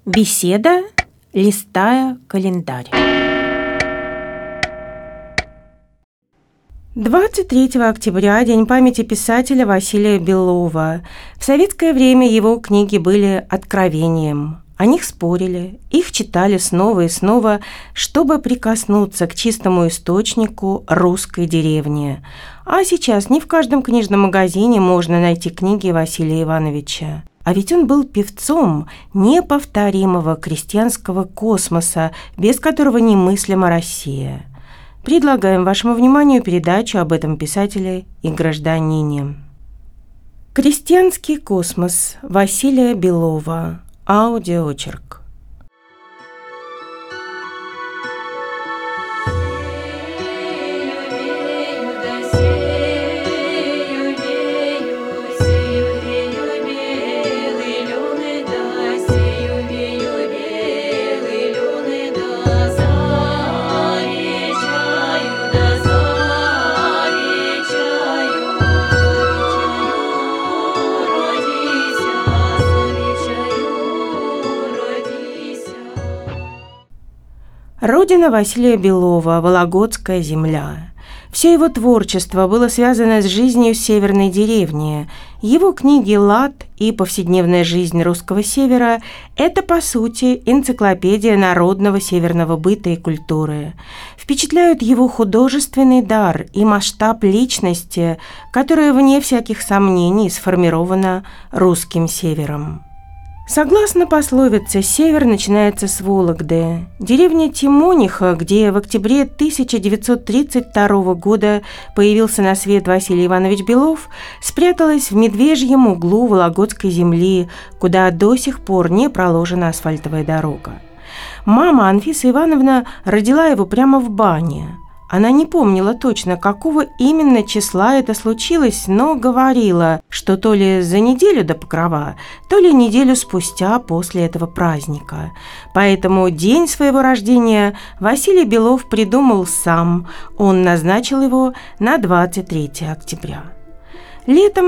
Беседа, листая календарь. 23 октября – День памяти писателя Василия Белова. В советское время его книги были откровением. О них спорили, их читали снова и снова, чтобы прикоснуться к чистому источнику русской деревни. А сейчас не в каждом книжном магазине можно найти книги Василия Ивановича. А ведь он был певцом неповторимого крестьянского космоса, без которого немыслима Россия. Предлагаем вашему вниманию передачу об этом писателе и гражданине. «Крестьянский космос» Василия Белова. Аудиоочерк. Родина Василия Белова – Вологодская земля. Все его творчество было связано с жизнью северной деревни. Его книги «Лад» и «Повседневная жизнь русского севера» – это, по сути, энциклопедия народного северного быта и культуры. Впечатляют его художественный дар и масштаб личности, которая, вне всяких сомнений, сформирована русским севером. Согласно пословице, север начинается с Вологды. Деревня Тимониха, где в октябре 1932 года появился на свет Василий Иванович Белов, спряталась в медвежьем углу Вологодской земли, куда до сих пор не проложена асфальтовая дорога. Мама Анфиса Ивановна родила его прямо в бане. Она не помнила точно, какого именно числа это случилось, но говорила, что то ли за неделю до Покрова, то ли неделю спустя после этого праздника. Поэтому день своего рождения Василий Белов придумал сам. Он назначил его на 23 октября. Летом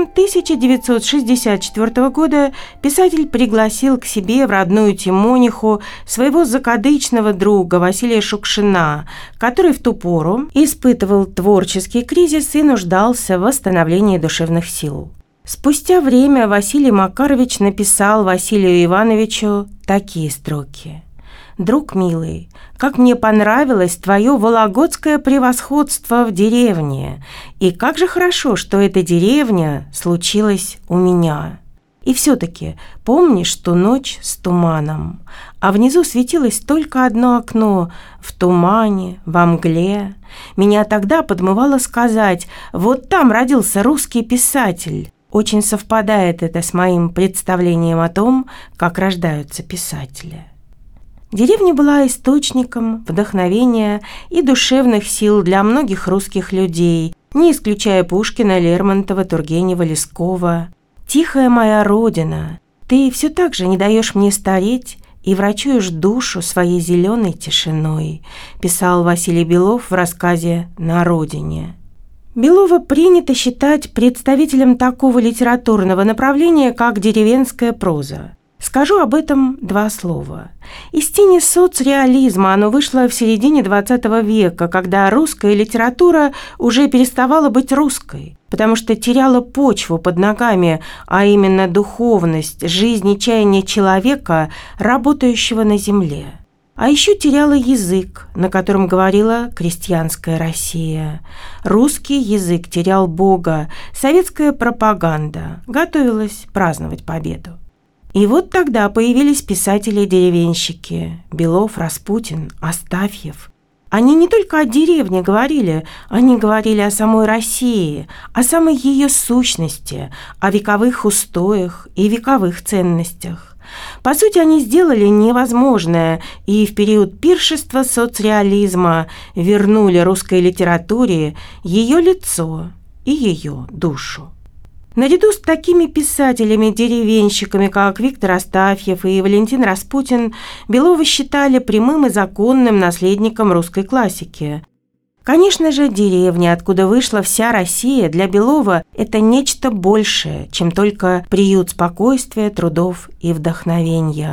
1964 года писатель пригласил к себе в родную Тимониху своего закадычного друга Василия Шукшина, который в ту пору испытывал творческий кризис и нуждался в восстановлении душевных сил. Спустя время Василий Макарович написал Василию Ивановичу такие строки. «Друг милый, как мне понравилось твое вологодское превосходство в деревне, и как же хорошо, что эта деревня случилась у меня. И все-таки помнишь ту ночь с туманом, а внизу светилось только одно окно, в тумане, во мгле. Меня тогда подмывало сказать, вот там родился русский писатель». Очень совпадает это с моим представлением о том, как рождаются писатели. Деревня была источником вдохновения и душевных сил для многих русских людей, не исключая Пушкина, Лермонтова, Тургенева, Лескова. «Тихая моя родина, ты все так же не даешь мне стареть и врачуешь душу своей зеленой тишиной», писал Василий Белов в рассказе «На родине». Белова принято считать представителем такого литературного направления, как деревенская проза. Скажу об этом два слова. Из тени соцреализма оно вышло в середине XX века, когда русская литература уже переставала быть русской, потому что теряла почву под ногами, а именно духовность, жизнь и чаяние человека, работающего на земле. А еще теряла язык, на котором говорила крестьянская Россия. Русский язык терял Бога, советская пропаганда готовилась праздновать победу. И вот тогда появились писатели-деревенщики – Белов, Распутин, Астафьев. Они не только о деревне говорили, они говорили о самой России, о самой ее сущности, о вековых устоях и вековых ценностях. По сути, они сделали невозможное и в период пиршества соцреализма вернули русской литературе ее лицо и ее душу. Наряду с такими писателями-деревенщиками, как Виктор Астафьев и Валентин Распутин, Белова считали прямым и законным наследником русской классики. Конечно же, деревня, откуда вышла вся Россия, для Белова – это нечто большее, чем только приют спокойствия, трудов и вдохновения.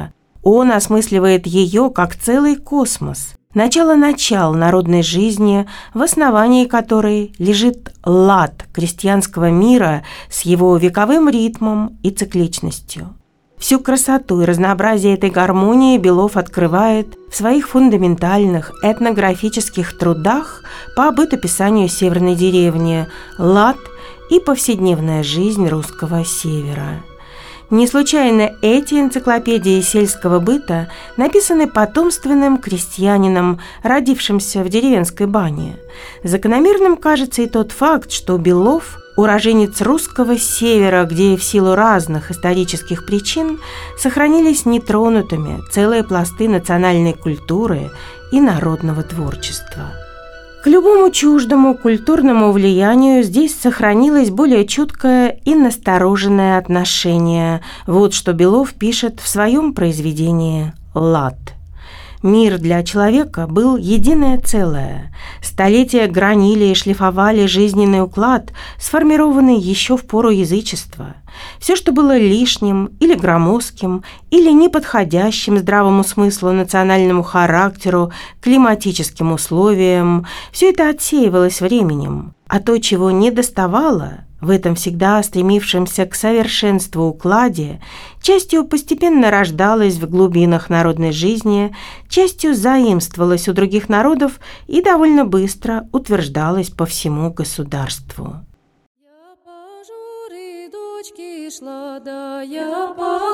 Он осмысливает ее как целый космос, начало начал народной жизни, в основании которой лежит лад крестьянского мира с его вековым ритмом и цикличностью. Всю красоту и разнообразие этой гармонии Белов открывает в своих фундаментальных этнографических трудах по бытописанию северной деревни, лад и повседневная жизнь русского севера. Не случайно эти энциклопедии сельского быта написаны потомственным крестьянином, родившимся в деревенской бане. Закономерным кажется и тот факт, что Белов – уроженец русского севера, где в силу разных исторических причин сохранились нетронутыми целые пласты национальной культуры и народного творчества. К любому чуждому культурному влиянию здесь сохранилось более чуткое и настороженное отношение. Вот что Белов пишет в своем произведении «Лад». Мир для человека был единое целое. Столетия гранили и шлифовали жизненный уклад, сформированный еще в пору язычества. Все, что было лишним или громоздким, или неподходящим здравому смыслу, национальному характеру, климатическим условиям, все это отсеивалось временем. А то, чего не доставало, в этом всегда стремившемся к совершенству укладе, частью постепенно рождалось в глубинах народной жизни, частью заимствовалось у других народов и довольно быстро утверждалось по всему государству. Шла, да я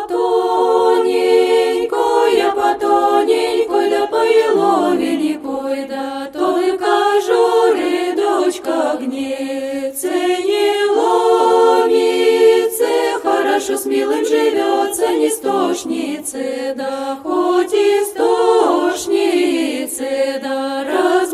потоненькой, да по еловенькой, да только журы, дочка, гнется, не ломится, хорошо с милым живется, не стошнице, да хоть и стошнице, да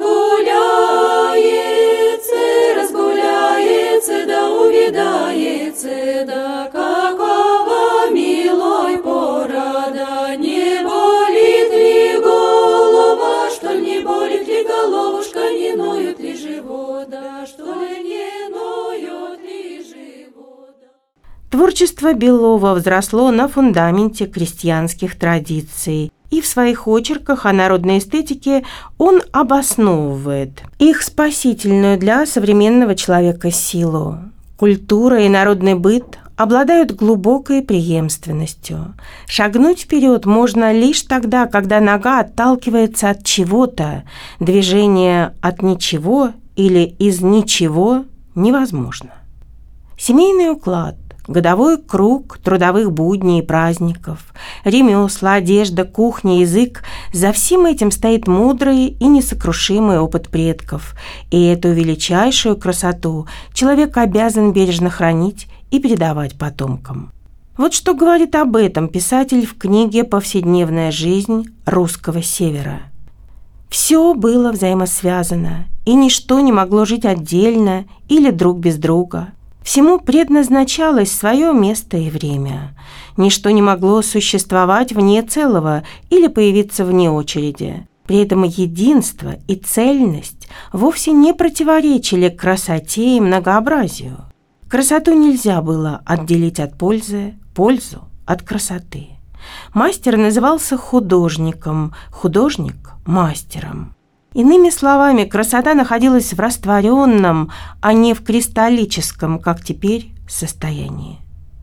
разгуляется, да увидается, да какова милой пора, да не болит ли голова, что ли не болит ли головушка, не ноет ли живот, да что ли не ноет ли живот. Творчество Белова взросло на фундаменте крестьянских традиций, и в своих очерках о народной эстетике он обосновывает их спасительную для современного человека силу. Культура и народный быт обладают глубокой преемственностью. Шагнуть вперед можно лишь тогда, когда нога отталкивается от чего-то, движение от ничего или из ничего невозможно. Семейный уклад, годовой круг трудовых будней и праздников, ремесла, одежда, кухня, язык – за всем этим стоит мудрый и несокрушимый опыт предков, и эту величайшую красоту человек обязан бережно хранить и передавать потомкам. Вот что говорит об этом писатель в книге «Повседневная жизнь русского севера». Все было взаимосвязано, и ничто не могло жить отдельно или друг без друга. Всему предназначалось свое место и время. Ничто не могло существовать вне целого или появиться вне очереди. При этом единство и цельность вовсе не противоречили красоте и многообразию. Красоту нельзя было отделить от пользы, пользу от красоты. Мастер назывался художником, художник – мастером. Иными словами, красота находилась в растворенном, а не в кристаллическом, как теперь, состоянии.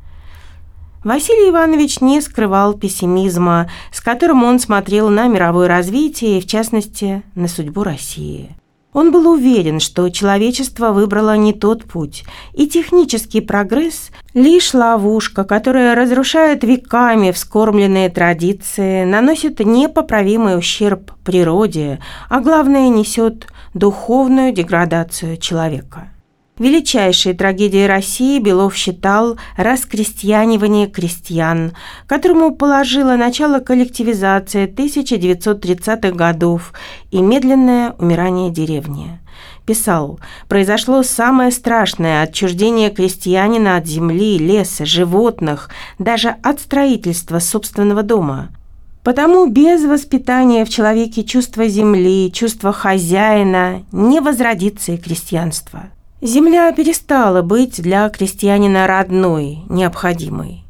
Василий Иванович не скрывал пессимизма, с которым он смотрел на мировое развитие и, в частности, на судьбу России. Он был уверен, что человечество выбрало не тот путь, и технический прогресс – лишь ловушка, которая разрушает веками вскормленные традиции, наносит непоправимый ущерб природе, а главное – несет духовную деградацию человека. Величайшей трагедией России Белов считал раскрестьянивание крестьян, которому положила начало коллективизация 1930-х годов и медленное умирание деревни. Писал: «Произошло самое страшное отчуждение крестьянина от земли, леса, животных, даже от строительства собственного дома. Потому без воспитания в человеке чувства земли, чувства хозяина не возродится и крестьянство». Земля перестала быть для крестьянина родной, необходимой.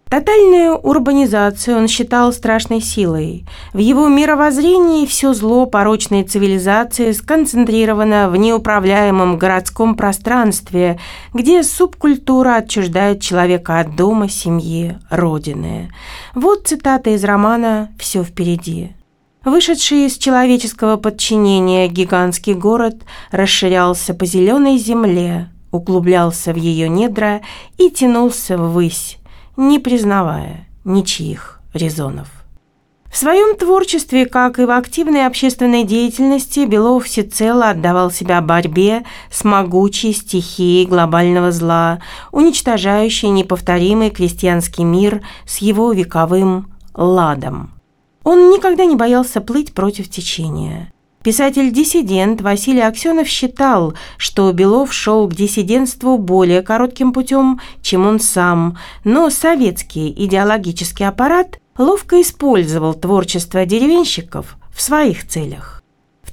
Тотальную урбанизацию он считал страшной силой. В его мировоззрении все зло порочной цивилизации сконцентрировано в неуправляемом городском пространстве, где субкультура отчуждает человека от дома, семьи, родины. Вот цитата из романа «Все впереди». Вышедший из человеческого подчинения гигантский город расширялся по зеленой земле, углублялся в ее недра и тянулся ввысь, не признавая ничьих резонов. В своем творчестве, как и в активной общественной деятельности, Белов всецело отдавал себя борьбе с могучей стихией глобального зла, уничтожающей неповторимый крестьянский мир с его вековым ладом. Он никогда не боялся плыть против течения. Писатель-диссидент Василий Аксенов считал, что Белов шел к диссидентству более коротким путем, чем он сам, но советский идеологический аппарат ловко использовал творчество деревенщиков в своих целях. В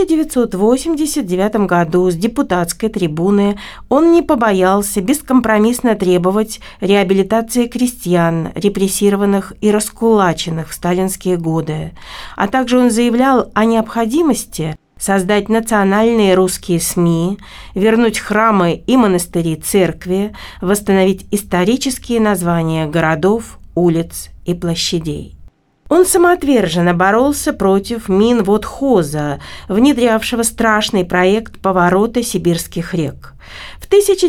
1989 году с депутатской трибуны он не побоялся бескомпромиссно требовать реабилитации крестьян, репрессированных и раскулаченных в сталинские годы, а также он заявлял о необходимости создать национальные русские СМИ, вернуть храмы и монастыри церкви, восстановить исторические названия городов, улиц и площадей. Он самоотверженно боролся против Минводхоза, внедрявшего страшный проект поворота сибирских рек. В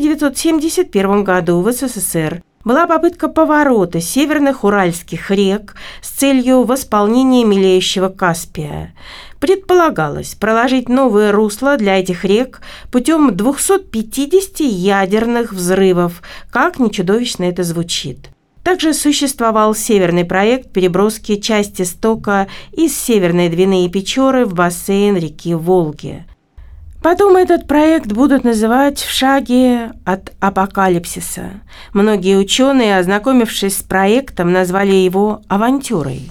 1971 году в СССР была попытка поворота северных уральских рек с целью восполнения мелеющего Каспия. Предполагалось проложить новое русло для этих рек путем 250 ядерных взрывов, как ни чудовищно это звучит. Также существовал северный проект переброски части стока из Северной Двины и Печоры в бассейн реки Волги. Потом этот проект будут называть «в шаге от апокалипсиса». Многие ученые, ознакомившись с проектом, назвали его «авантюрой».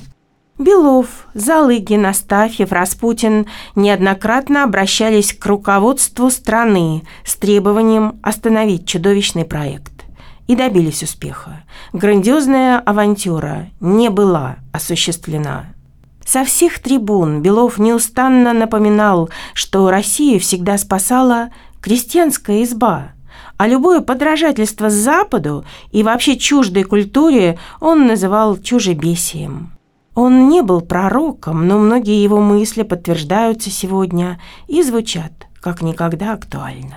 Белов, Залыгин, Астафьев, Распутин неоднократно обращались к руководству страны с требованием остановить чудовищный проект. И добились успеха. Грандиозная авантюра не была осуществлена. Со всех трибун Белов неустанно напоминал, что Россию всегда спасала крестьянская изба, а любое подражательство Западу и вообще чуждой культуре он называл чужебесием. Он не был пророком, но многие его мысли подтверждаются сегодня и звучат как никогда актуально.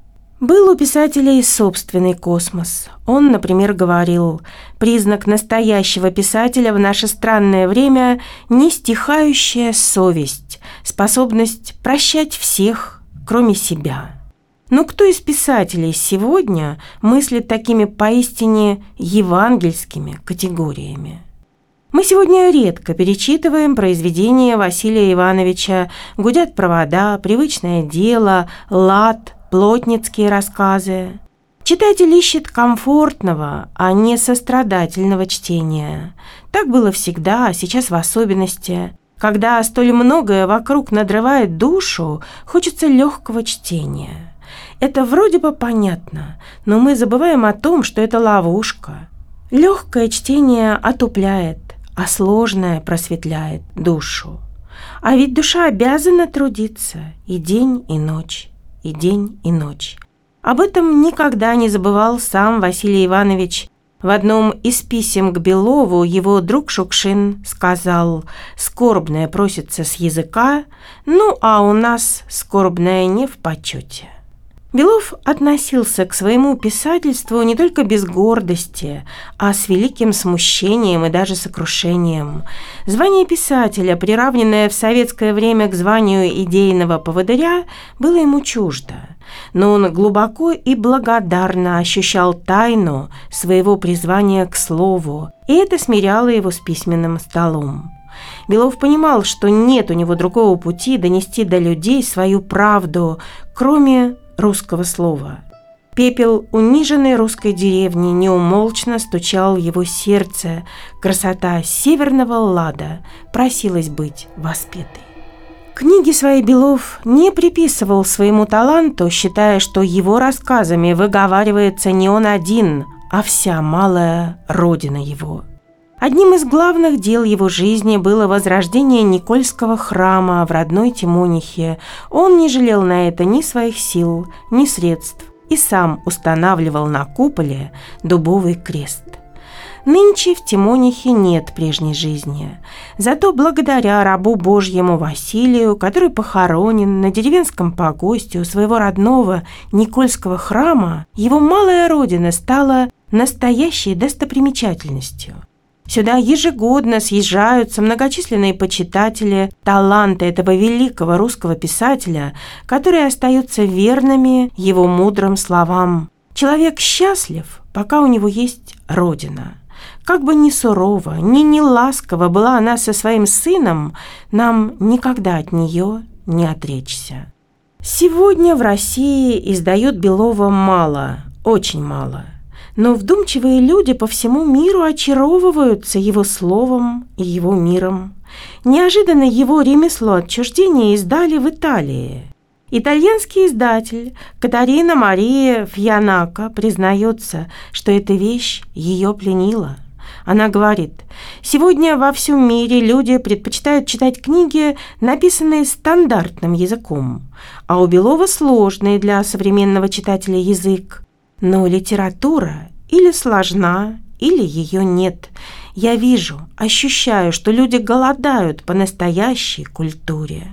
Был у писателя и собственный космос. Он, например, говорил: «Признак настоящего писателя в наше странное время – не стихающая совесть, способность прощать всех, кроме себя». Но кто из писателей сегодня мыслит такими поистине евангельскими категориями? Мы сегодня редко перечитываем произведения Василия Ивановича «Гудят провода», «Привычное дело», «Лад», плотницкие рассказы. Читатель ищет комфортного, а не сострадательного чтения. Так было всегда, а сейчас в особенности. Когда столь многое вокруг надрывает душу, хочется легкого чтения. Это вроде бы понятно, но мы забываем о том, что это ловушка. Легкое чтение отупляет, а сложное просветляет душу. А ведь душа обязана трудиться и день, и ночь. И день, и ночь. Об этом никогда не забывал сам Василий Иванович. В одном из писем к Белову его друг Шукшин сказал: «Скорбное просится с языка, ну а у нас скорбное не в почете». Белов относился к своему писательству не только без гордости, а с великим смущением и даже сокрушением. Звание писателя, приравненное в советское время к званию идейного поводыря, было ему чуждо, но он глубоко и благодарно ощущал тайну своего призвания к слову, и это смиряло его с письменным столом. Белов понимал, что нет у него другого пути донести до людей свою правду, кроме русского слова. Пепел униженной русской деревни неумолчно стучал в его сердце. Красота северного лада просилась быть воспетой. Книги свои Белов не приписывал своему таланту, считая, что его рассказами выговаривается не он один, а вся малая родина его. Одним из главных дел его жизни было возрождение Никольского храма в родной Тимонихе. Он не жалел на это ни своих сил, ни средств и сам устанавливал на куполе дубовый крест. Нынче в Тимонихе нет прежней жизни. Зато благодаря рабу Божьему Василию, который похоронен на деревенском погосте у своего родного Никольского храма, его малая родина стала настоящей достопримечательностью. Сюда ежегодно съезжаются многочисленные почитатели таланта этого великого русского писателя, которые остаются верными его мудрым словам. «Человек счастлив, пока у него есть родина». Как бы ни сурова, ни неласкова была она со своим сыном, нам никогда от нее не отречься. Сегодня в России издают Белова мало, очень мало. Но вдумчивые люди по всему миру очаровываются его словом и его миром. Неожиданно его ремесло отчуждения издали в Италии. Итальянский издатель Катарина Мария Фьянака признается, что эта вещь ее пленила. Она говорит: «Сегодня во всем мире люди предпочитают читать книги, написанные стандартным языком, а у Белова сложный для современного читателя язык. Но литература или сложна, или ее нет. Я вижу, ощущаю, что люди голодают по настоящей культуре».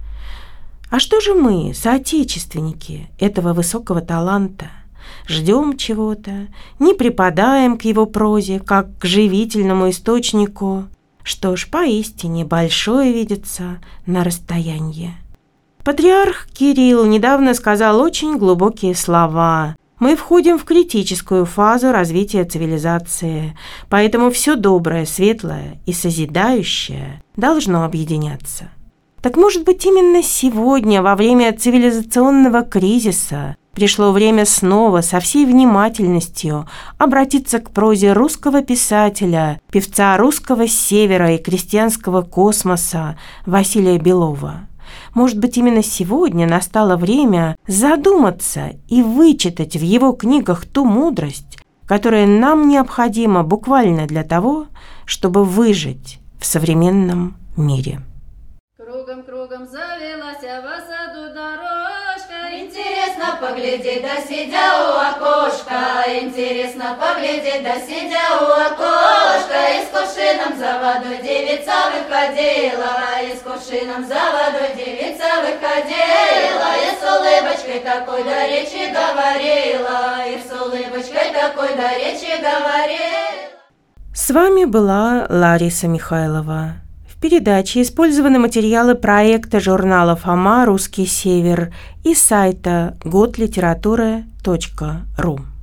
А что же мы, соотечественники этого высокого таланта? Ждем чего-то, не припадаем к его прозе, как к живительному источнику. Что ж, поистине большое видится на расстоянии. Патриарх Кирилл недавно сказал очень глубокие слова. Мы входим в критическую фазу развития цивилизации, поэтому все доброе, светлое и созидающее должно объединяться. Так может быть, именно сегодня, во время цивилизационного кризиса, пришло время снова со всей внимательностью обратиться к прозе русского писателя, певца русского севера и крестьянского космоса Василия Белова. Может быть, именно сегодня настало время задуматься и вычитать в его книгах ту мудрость, которая нам необходима буквально для того, чтобы выжить в современном мире. Кругом завелась в саду дорожка. Интересно поглядеть, да сидя у окошка. Интересно поглядеть, да сидя у окошка. И с кувшином за водой девица выходила. И с кувшином за водой девица выходила. И с улыбочкой такой до речи говорила. И с улыбочкой такой до речи говорила. С вами была Лариса Михайлова. В передаче использованы материалы проекта журнала «Фома. Русский север» и сайта gotliteratura.ru.